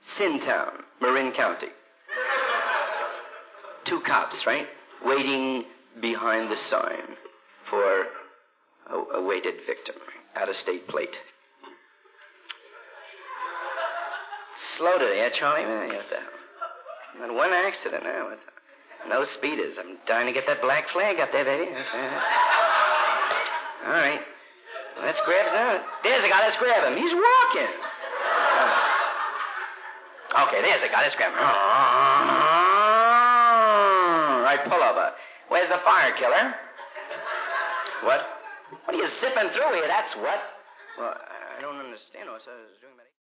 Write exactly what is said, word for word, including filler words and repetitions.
Sintown, Marin County. Two cops, right? Waiting behind the sign for a awaited victim. Out-of-state plate. Slow today, yeah, Charlie? What the hell? Not one accident, huh? What the... No speeders. I'm dying to get that black flag up there, baby. That's right. All right. Let's grab him. There's the guy. Let's grab him. He's walking. Okay, there's the guy. Let's grab him. All right, pull over. Where's the fire killer? What? What are you zipping through here? That's what? Well, I don't understand. I was doing that.